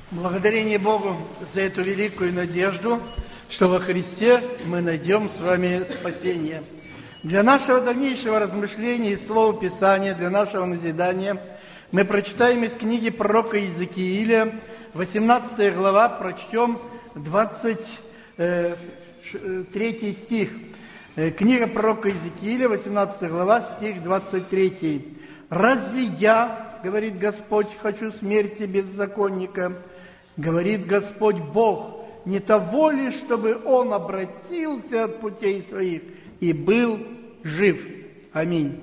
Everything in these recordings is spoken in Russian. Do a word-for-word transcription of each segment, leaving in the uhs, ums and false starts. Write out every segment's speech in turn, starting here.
Благодарение Богу за эту великую надежду, что во Христе мы найдем с вами спасение. Для нашего дальнейшего размышления из Слова Писания, для нашего назидания, мы прочитаем из книги пророка Иезекииля, восемнадцатая глава, прочтем двадцать третий стих. Книга пророка Иезекииля, восемнадцатая глава, стих двадцать третий. «Разве я, — говорит Господь, — хочу смерти беззаконника? Говорит Господь Бог, не того ли, чтобы он обратился от путей своих и был жив». Аминь.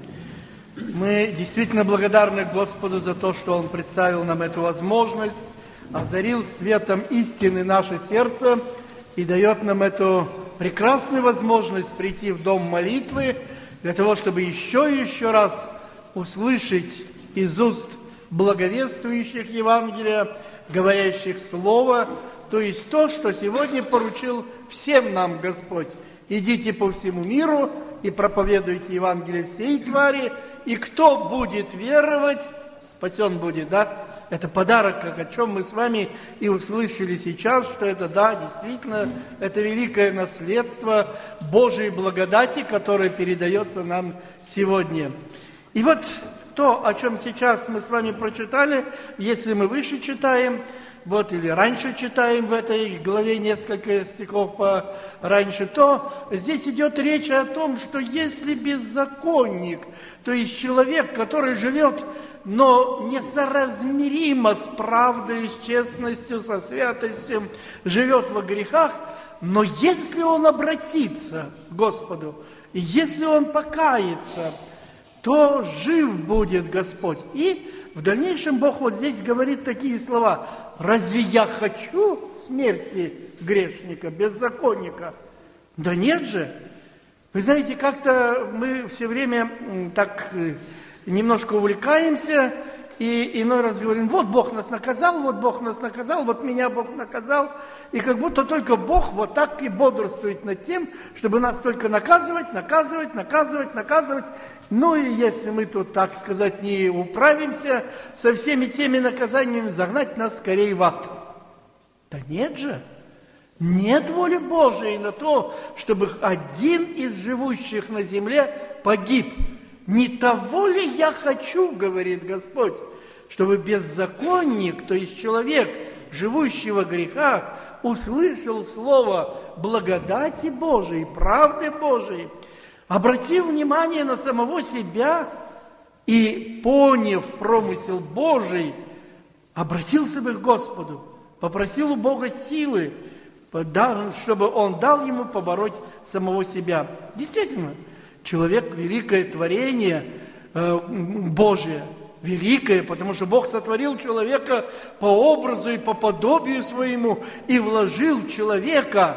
Мы действительно благодарны Господу за то, что Он представил нам эту возможность, озарил светом истины наше сердце и дает нам эту прекрасную возможность прийти в дом молитвы для того, чтобы еще и еще раз услышать из уст благовествующих Евангелия, говорящих Слово, то есть то, что сегодня поручил всем нам Господь. Идите по всему миру и проповедуйте Евангелие всей твари, и кто будет веровать, спасен будет, да? Это подарок, о чем мы с вами и услышали сейчас, что это, да, действительно, это великое наследство Божьей благодати, которое передается нам сегодня. И вот то, о чем сейчас мы с вами прочитали, если мы выше читаем, вот, или раньше читаем в этой главе несколько стихов раньше, то здесь идет речь о том, что если беззаконник, то есть человек, который живет, но несоразмеримо с правдой, с честностью, со святостью, живет во грехах, но если он обратится к Господу, и если он покается, то жив будет Господь. И в дальнейшем Бог вот здесь говорит такие слова: «Разве я хочу смерти грешника, беззаконника?» Да нет же. Вы знаете, как-то мы все время так немножко увлекаемся, и иной раз говорим: вот Бог нас наказал, вот Бог нас наказал, вот меня Бог наказал. И как будто только Бог вот так и бодрствует над тем, чтобы нас только наказывать, наказывать, наказывать, наказывать. Ну и если мы тут, так сказать, не управимся со всеми теми наказаниями, загнать нас скорее в ад. Да нет же. Нет воли Божией на то, чтобы один из живущих на земле погиб. Не того ли я хочу, говорит Господь, чтобы беззаконник, то есть человек, живущий во грехах, услышал слово благодати Божией, правды Божией, обратил внимание на самого себя и, поняв промысел Божий, обратился бы к Господу, попросил у Бога силы, чтобы Он дал ему побороть самого себя. Действительно, человек – великое творение э, Божие, великое, потому что Бог сотворил человека по образу и по подобию своему и вложил в человека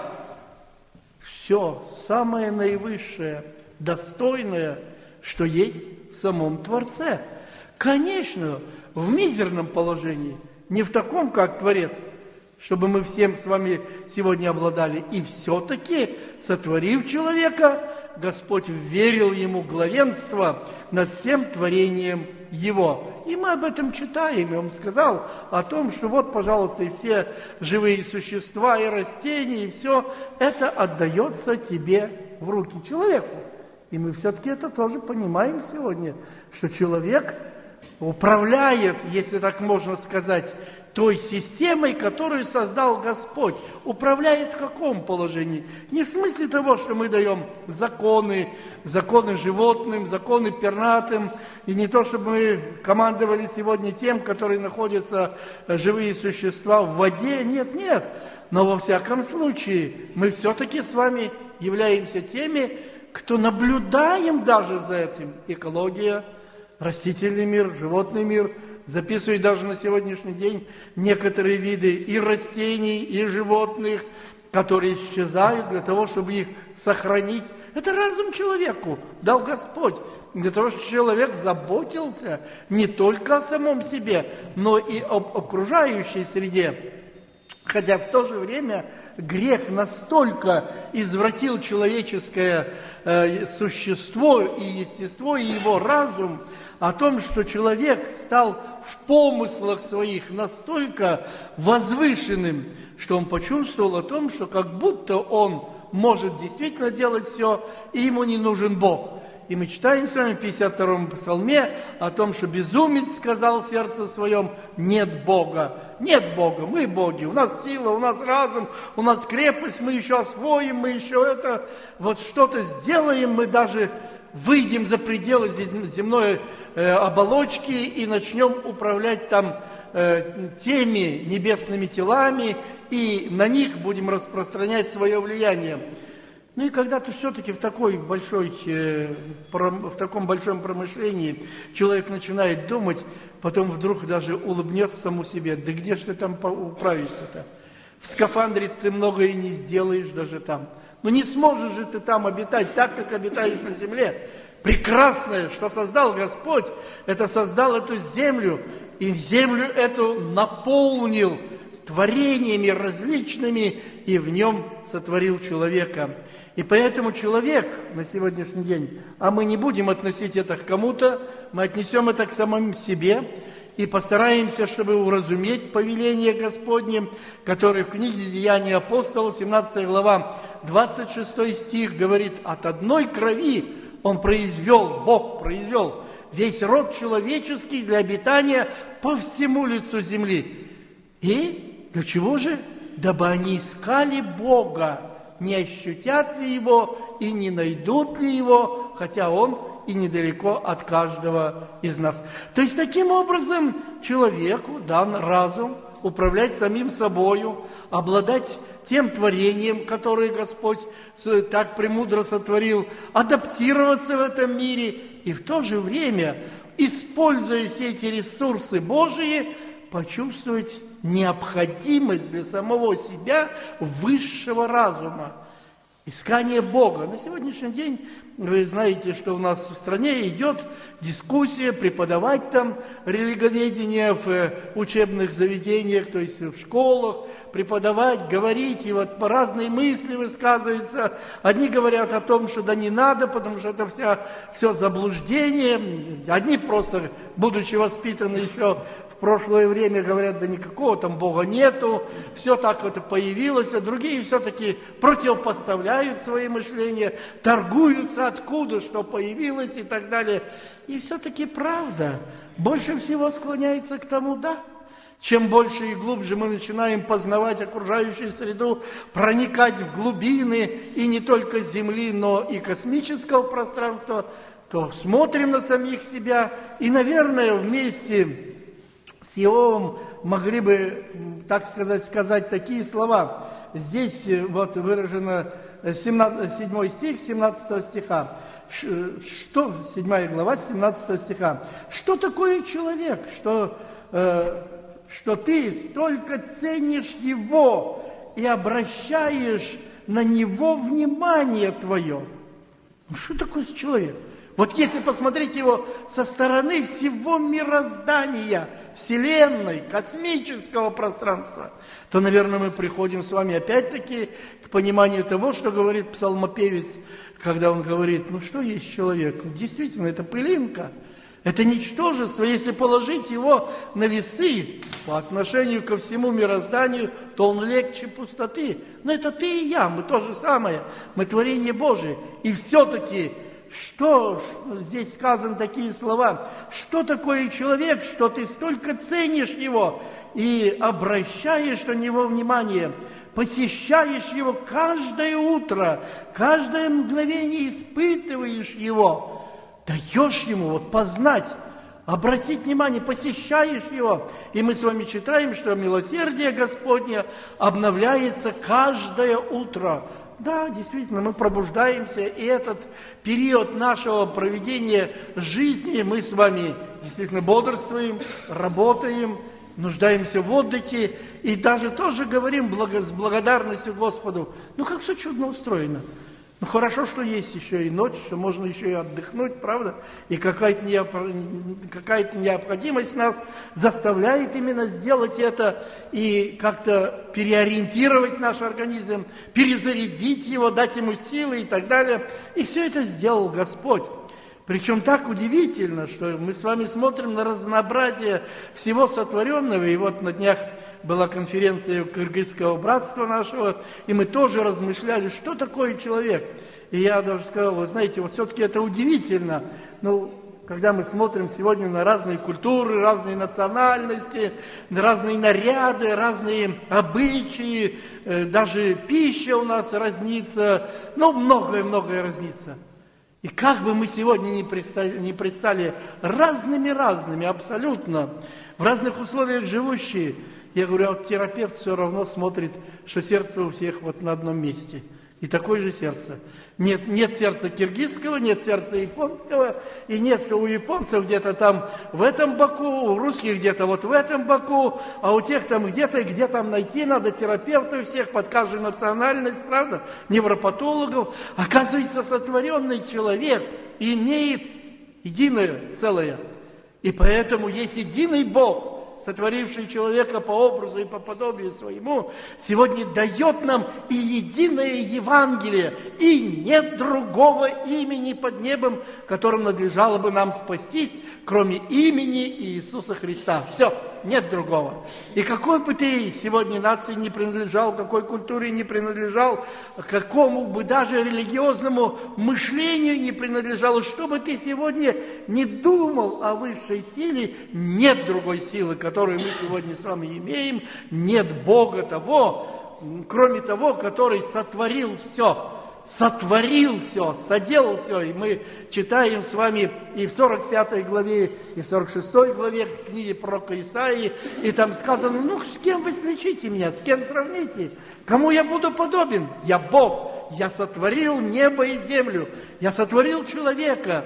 все самое наивысшее, достойное, что есть в самом Творце. Конечно, в мизерном положении, не в таком, как Творец, чтобы мы всем с вами сегодня обладали. И все-таки, сотворив человека, Господь верил ему главенство над всем творением его. И мы об этом читаем, и Он сказал о том, что вот, пожалуйста, и все живые существа, и растения, и все это отдается тебе в руки, человеку. И мы все-таки это тоже понимаем сегодня, что человек управляет, если так можно сказать, той системой, которую создал Господь. Управляет в каком положении? Не в смысле того, что мы даем законы, законы животным, законы пернатым, и не то, чтобы мы командовали сегодня тем, которые находятся, живые существа, в воде. Нет, нет. Но во всяком случае, мы все-таки с вами являемся теми, кто наблюдаем даже за этим. Экология, растительный мир, животный мир. Записывают даже на сегодняшний день некоторые виды и растений, и животных, которые исчезают для того, чтобы их сохранить. Это разум человеку дал Господь, для того, чтобы человек заботился не только о самом себе, но и об окружающей среде. Хотя в то же время грех настолько извратил человеческое э, существо и естество, и его разум, о том, что человек стал в помыслах своих настолько возвышенным, что он почувствовал о том, что как будто он может действительно делать все, и ему не нужен Бог. И мы читаем с вами в пятьдесят втором псалме о том, что безумец сказал в сердце своем: нет Бога. Нет Бога, мы боги, у нас сила, у нас разум, у нас крепость, мы еще освоим, мы еще это, вот что-то сделаем, мы даже выйдем за пределы земной э, оболочки и начнем управлять там э, теми небесными телами, и на них будем распространять свое влияние. Ну и когда ты все-таки в, такой большой, э, пром, в таком большом промышлении человек начинает думать, потом вдруг даже улыбнется саму себе: да где же ты там управишься-то? В скафандре ты многое не сделаешь даже там. Ну не сможешь же ты там обитать так, как обитаешь на земле. Прекрасное, что создал Господь, это создал эту землю, и землю эту наполнил творениями различными, и в нем сотворил человека. И поэтому человек на сегодняшний день, а мы не будем относить это к кому-то, мы отнесем это к самому себе и постараемся, чтобы уразуметь повеление Господне, которое в книге «Деяния апостолов», семнадцатая глава, двадцать шестой стих говорит: «От одной крови Он произвел, Бог произвел весь род человеческий для обитания по всему лицу земли». И для чего же? Дабы они искали Бога, не ощутят ли Его и не найдут ли Его, хотя Он и недалеко от каждого из нас. То есть, таким образом, человеку дан разум управлять самим собою, обладать тем творением, которое Господь так премудро сотворил, адаптироваться в этом мире и в то же время, используя все эти ресурсы Божии, почувствовать необходимость для самого себя высшего разума, искание Бога. На сегодняшний день вы знаете, что у нас в стране идет дискуссия преподавать там религоведение в учебных заведениях, то есть в школах, преподавать, говорить, и вот разные мысли высказываются. Одни говорят о том, что да не надо, потому что это вся, все заблуждение. Одни просто, будучи воспитаны еще в прошлое время, говорят: да никакого там Бога нету, все так вот появилось, а другие все-таки противопоставляют свои мышления, торгуются, откуда что появилось и так далее. И все-таки правда больше всего склоняется к тому, да, чем больше и глубже мы начинаем познавать окружающую среду, проникать в глубины и не только Земли, но и космического пространства, то смотрим на самих себя и, наверное, вместе с Иовом могли бы, так сказать, сказать такие слова. Здесь вот выражено седьмой стих семнадцатого стиха. Что, седьмая глава семнадцатого стиха. Что такое человек, что, э, что ты столько ценишь его и обращаешь на него внимание твое? Что такое человек? Вот если посмотреть его со стороны всего мироздания, Вселенной, космического пространства, то, наверное, мы приходим с вами опять-таки к пониманию того, что говорит псалмопевец, когда он говорит: ну что есть человек? Действительно, это пылинка, это ничтожество. Если положить его на весы по отношению ко всему мирозданию, то он легче пустоты. Но это ты и я, мы то же самое, мы творение Божие. И все-таки, что здесь сказаны такие слова? Что такое человек, что ты столько ценишь его и обращаешь на него внимание, посещаешь его каждое утро, каждое мгновение испытываешь его, даешь ему вот познать, обратить внимание, посещаешь его. И мы с вами читаем, что милосердие Господне обновляется каждое утро. Да, действительно, мы пробуждаемся, и этот период нашего проведения жизни мы с вами действительно бодрствуем, работаем, нуждаемся в отдыхе, и даже тоже говорим благо, с благодарностью Господу: ну как все чудно устроено. Ну, хорошо, что есть еще и ночь, что можно еще и отдохнуть, правда? И какая-то, необ... какая-то необходимость нас заставляет именно сделать это и как-то переориентировать наш организм, перезарядить его, дать ему силы и так далее. И все это сделал Господь. Причем так удивительно, что мы с вами смотрим на разнообразие всего сотворенного. И вот на днях была конференция Кыргызского братства нашего, и мы тоже размышляли, что такое человек. И я даже сказал, вы знаете, вот все-таки это удивительно. Ну, когда мы смотрим сегодня на разные культуры, разные национальности, на разные наряды, разные обычаи, даже пища у нас разнится, ну, многое-многое разнится. И как бы мы сегодня не предстали, не предстали разными-разными, абсолютно, в разных условиях живущие, я говорю, а вот терапевт все равно смотрит, что сердце у всех вот на одном месте. И такое же сердце. Нет, нет сердца киргизского, нет сердца японского, и нет, что у японцев где-то там в этом боку, у русских где-то вот в этом боку, а у тех там где-то, где там найти надо терапевтов всех под каждую национальность, правда, невропатологов. Оказывается, сотворенный человек имеет единое целое. И поэтому есть единый Бог, сотворивший человека по образу и по подобию своему, сегодня дает нам и единое Евангелие, и нет другого имени под небом, которым надлежало бы нам спастись, кроме имени Иисуса Христа. Все, нет другого. И какой бы ты сегодня нации не принадлежал, какой культуре не принадлежал, какому бы даже религиозному мышлению не принадлежал, что бы ты сегодня не думал о высшей силе, нет другой силы, которую мы сегодня с вами имеем, нет Бога того, кроме того, который сотворил все. Сотворил все, соделал все. И мы читаем с вами и в сорок пятой главе, и в сорок шестой главе книги пророка Исаии, и там сказано, ну, с кем вы сличите меня, с кем сравните? Кому я буду подобен? Я Бог, я сотворил небо и землю, я сотворил человека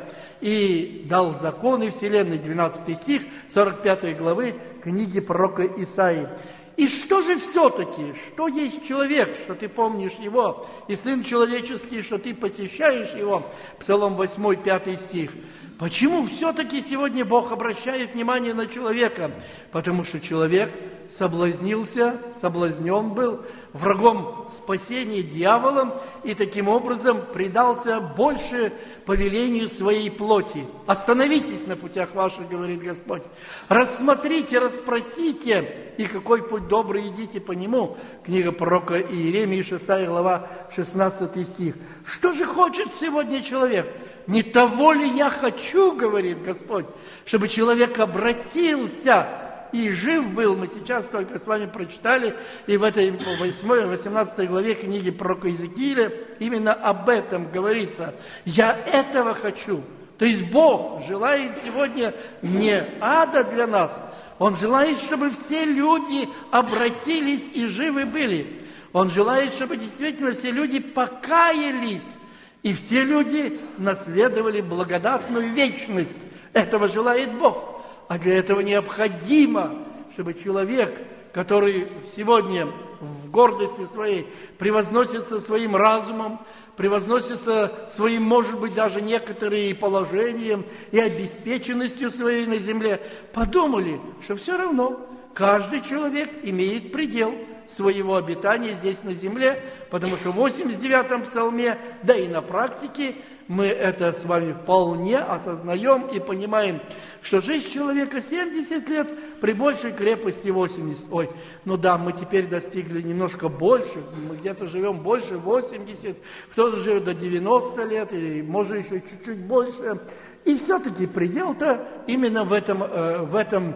и дал законы вселенной, двенадцатый стих сорок пятой главы книги пророка Исаии. И что же все-таки, что есть человек, что ты помнишь его, и сын человеческий, что ты посещаешь его, Псалом восьмой, пятый стих. Почему все-таки сегодня Бог обращает внимание на человека? Потому что человек соблазнился, соблазнен был врагом спасения дьяволом и таким образом предался больше повелению своей плоти. Остановитесь на путях ваших, говорит Господь. Рассмотрите, расспросите, и какой путь добрый идите по нему. Книга пророка Иеремии, шестая глава, шестнадцатый стих. Что же хочет сегодня человек? Не того ли я хочу, говорит Господь, чтобы человек обратился и жив был. Мы сейчас только с вами прочитали, и в этой восьмой, восемнадцатой главе книги пророка Иезекииля именно об этом говорится. Я этого хочу. То есть Бог желает сегодня не ада для нас, Он желает, чтобы все люди обратились и живы были. Он желает, чтобы действительно все люди покаялись, и все люди наследовали благодатную вечность. Этого желает Бог. А для этого необходимо, чтобы человек, который сегодня в гордости своей превозносится своим разумом, превозносится своим, может быть, даже некоторые положением и обеспеченностью своей на земле, подумали, что все равно каждый человек имеет предел своего обитания здесь на земле, потому что в восемьдесят девятом псалме, да и на практике, мы это с вами вполне осознаем и понимаем, что жизнь человека семьдесят лет при большей крепости восемьдесят. Ой, ну да, мы теперь достигли немножко больше, мы где-то живем больше восемьдесят, кто-то живет до девяноста лет, и может еще чуть-чуть больше. И все-таки предел-то именно в этом, в этом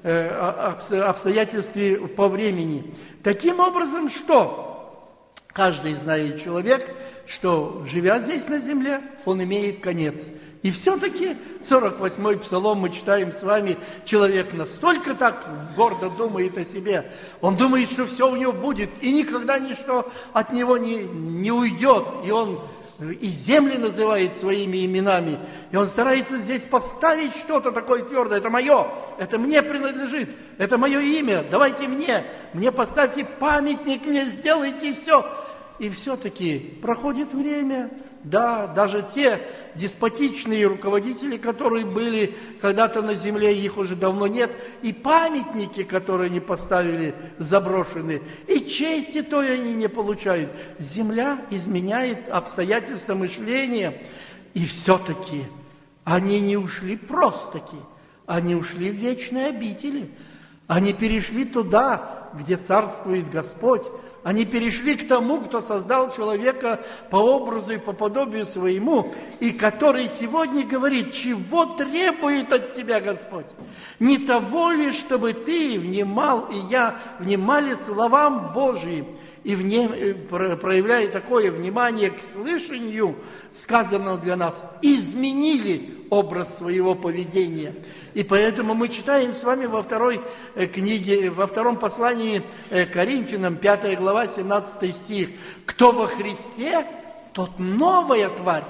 обстоятельстве по времени. Таким образом, что каждый знает человек, что, живя здесь на земле, он имеет конец. И все-таки сорок восьмой псалом мы читаем с вами, человек настолько так гордо думает о себе, он думает, что все у него будет, и никогда ничто от него не, не уйдет, и он и земли называет своими именами, и он старается здесь поставить что-то такое твердое, это мое, это мне принадлежит, это мое имя, давайте мне, мне поставьте памятник, мне сделайте, и все. И все-таки проходит время, Да, даже те деспотичные руководители, которые были когда-то на земле, их уже давно нет, и памятники, которые они поставили, заброшены, и чести той они не получают. Земля изменяет обстоятельства мышления, и все-таки они не ушли просто-таки, они ушли в вечные обители, они перешли туда, где царствует Господь. Они перешли к тому, кто создал человека по образу и по подобию своему, и который сегодня говорит, чего требует от тебя Господь? Не того ли, чтобы ты внимал, и я внимали словам Божьим, и вне, проявляя такое внимание к слышанию, сказанного для нас, изменили образ своего поведения. И поэтому мы читаем с вами во второй книге, во втором послании Коринфянам, пятая глава, семнадцатый стих. Кто во Христе, тот новая тварь,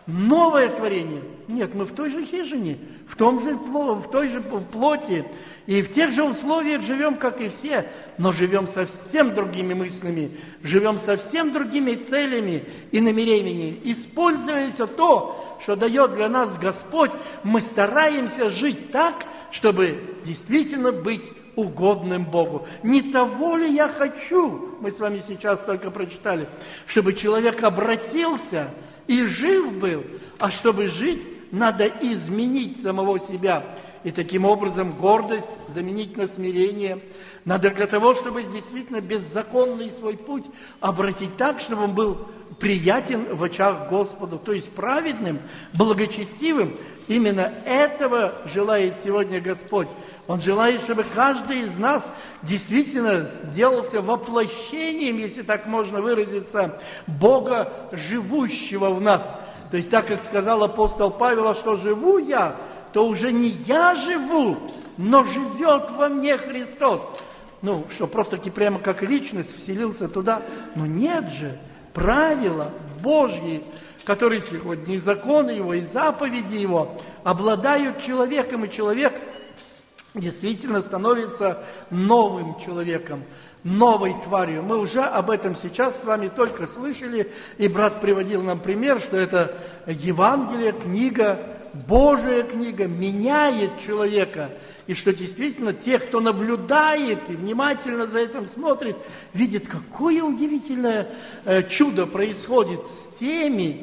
новое творение. Нет, мы в той же хижине, в, том же, в той же плоти, и в тех же условиях живем, как и все, но живем совсем другими мыслями, живем совсем другими целями и намерениями. Используя все то, что дает для нас Господь, мы стараемся жить так, чтобы действительно быть угодным Богу. Не того ли я хочу, мы с вами сейчас только прочитали, чтобы человек обратился и жив был, а чтобы жить, надо изменить самого себя. И таким образом гордость заменить на смирение. Надо для того, чтобы действительно беззаконный свой путь обратить так, чтобы он был приятен в очах Господу, то есть праведным, благочестивым. Именно этого желает сегодня Господь. Он желает, чтобы каждый из нас действительно сделался воплощением, если так можно выразиться, Бога, живущего в нас. То есть так, как сказал апостол Павел, что живу я, то уже не я живу, но живет во мне Христос. Ну, что, просто-таки прямо как личность вселился туда? Но нет же, правила Божьи, которые сегодня и законы Его, и заповеди Его обладают человеком, и человек действительно становится новым человеком, новой тварью. Мы уже об этом сейчас с вами только слышали, и брат приводил нам пример, что это Евангелие, книга, Божия книга меняет человека, и что действительно те, кто наблюдает и внимательно за этим смотрит, видит, какое удивительное чудо происходит с теми,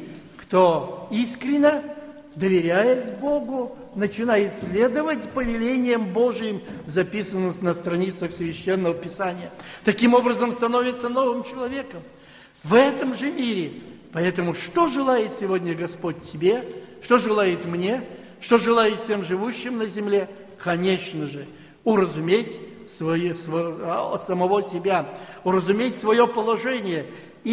кто искренне, доверяясь Богу, начинает следовать повелениям Божьим, записанным на страницах Священного Писания. Таким образом становится новым человеком в этом же мире. Поэтому что желает сегодня Господь тебе? Что желает мне? Что желает всем живущим на земле? Конечно же, уразуметь свое, свое, самого себя, уразуметь свое положение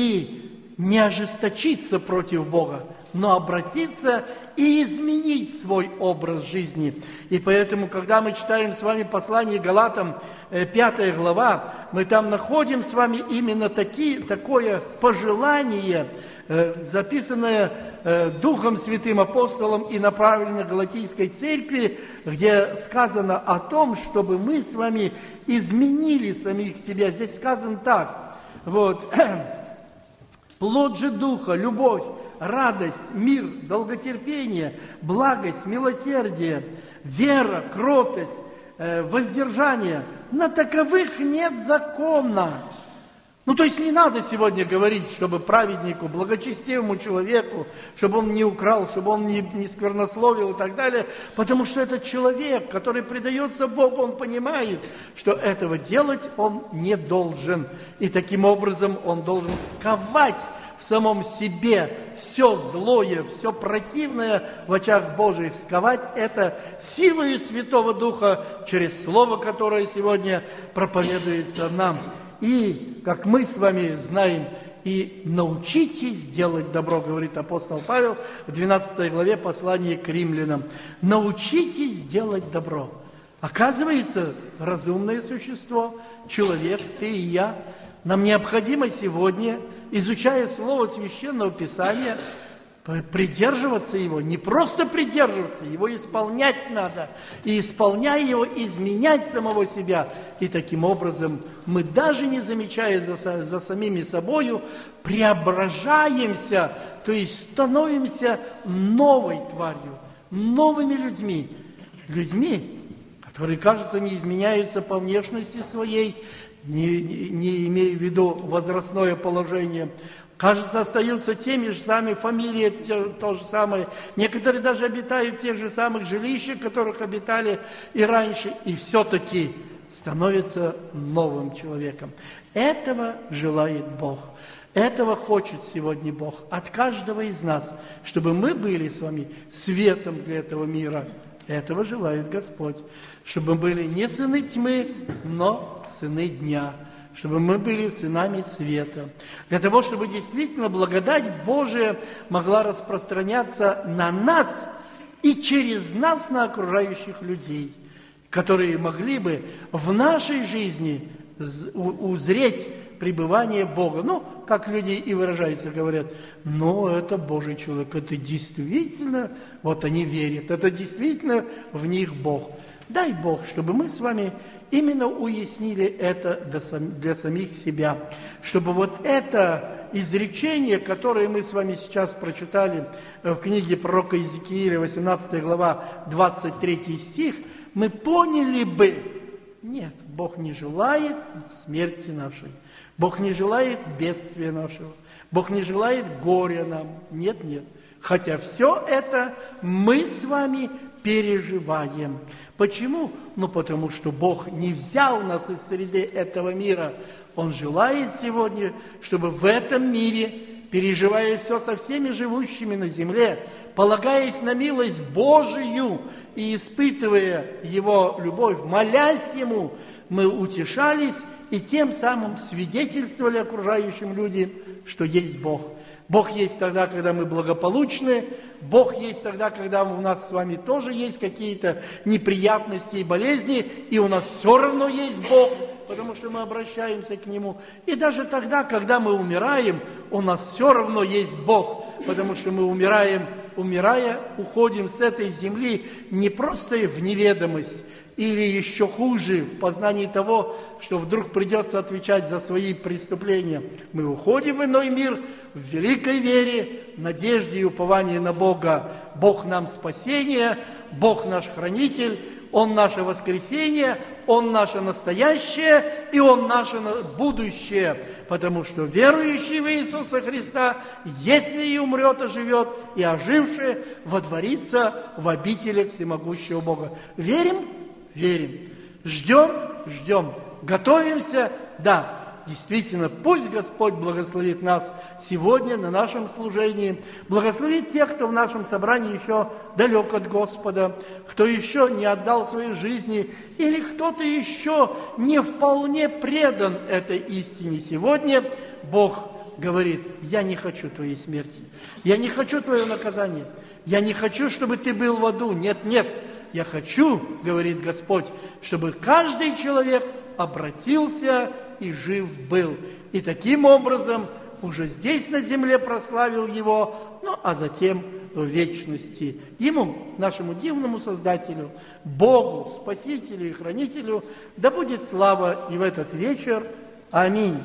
и не ожесточиться против Бога, но обратиться и изменить свой образ жизни. И поэтому, когда мы читаем с вами послание Галатам, пятая глава, мы там находим с вами именно такие, такое пожелание, записанное Духом Святым Апостолом и направлено Галатийской церкви, где сказано о том, чтобы мы с вами изменили самих себя. Здесь сказано так, вот, плод же Духа, любовь, радость, мир, долготерпение, благость, милосердие, вера, кротость, воздержание. На таковых нет закона. Ну, то есть не надо сегодня говорить, чтобы праведнику, благочестивому человеку, чтобы он не украл, чтобы он не, не сквернословил и так далее, потому что этот человек, который предается Богу, он понимает, что этого делать он не должен. И таким образом он должен сковать в самом себе все злое, все противное в очах Божьих, сковать это силой Святого Духа через Слово, которое сегодня проповедуется нам. И, как мы с вами знаем, и научитесь делать добро, говорит апостол Павел в двенадцатой главе послания к римлянам. Научитесь делать добро. Оказывается, разумное существо, человек, ты и я, нам необходимо сегодня, изучая Слово Священного Писания, придерживаться его, не просто придерживаться, его исполнять надо. И исполняя его, изменять самого себя. И таким образом мы, даже не замечая за, за самими собою, преображаемся, то есть становимся новой тварью, новыми людьми. Людьми, которые, кажется, не изменяются по внешности своей, не, не имея в виду возрастное положение, кажется, остаются теми же самыми, фамилии те, то же самое. Некоторые даже обитают в тех же самых жилищах, в которых обитали и раньше, и все-таки становятся новым человеком. Этого желает Бог. Этого хочет сегодня Бог от каждого из нас, чтобы мы были с вами светом для этого мира. Этого желает Господь. Чтобы мы были не сыны тьмы, но сыны дня. Чтобы мы были сынами света. Для того, чтобы действительно благодать Божия могла распространяться на нас и через нас на окружающих людей, которые могли бы в нашей жизни узреть пребывание Бога. Ну, как люди и выражаются, говорят, ну, это Божий человек, это действительно, вот они верят, это действительно в них Бог. Дай Бог, чтобы мы с вами именно уяснили это для самих себя, чтобы вот это изречение, которое мы с вами сейчас прочитали в книге пророка Иезекииля, восемнадцатая глава, двадцать третий стих, мы поняли бы, нет, Бог не желает смерти нашей, Бог не желает бедствия нашего, Бог не желает горя нам, нет, нет. Хотя все это мы с вами переживаем. Почему? Ну, потому что Бог не взял нас из среды этого мира. Он желает сегодня, чтобы в этом мире, переживая все со всеми живущими на земле, полагаясь на милость Божию и испытывая Его любовь, молясь Ему, мы утешались и тем самым свидетельствовали окружающим людям, что есть Бог. Бог есть тогда, когда мы благополучны, Бог есть тогда, когда у нас с вами тоже есть какие-то неприятности и болезни, и у нас все равно есть Бог, потому что мы обращаемся к Нему. И даже тогда, когда мы умираем, у нас все равно есть Бог, потому что мы умираем, умирая, уходим с этой земли не просто в неведомость, или еще хуже, в познании того, что вдруг придется отвечать за свои преступления. Мы уходим в иной мир, в великой вере, надежде и уповании на Бога. Бог нам спасение, Бог наш хранитель, Он наше воскресение, Он наше настоящее и Он наше будущее. Потому что верующий в Иисуса Христа, если и умрет, оживет, и оживший водворится в обителях всемогущего Бога. Верим? Верим. Ждем? Ждем. Готовимся? Да. Действительно, пусть Господь благословит нас сегодня на нашем служении, благословит тех, кто в нашем собрании еще далек от Господа, кто еще не отдал своей жизни, или кто-то еще не вполне предан этой истине. Сегодня Бог говорит, я не хочу твоей смерти, я не хочу твоего наказания, я не хочу, чтобы ты был в аду, нет, нет, я хочу, говорит Господь, чтобы каждый человек обратился и жив был. И таким образом уже здесь на земле прославил Его, ну а затем в вечности. Ему, нашему дивному Создателю, Богу, Спасителю и Хранителю, да будет слава и в этот вечер. Аминь.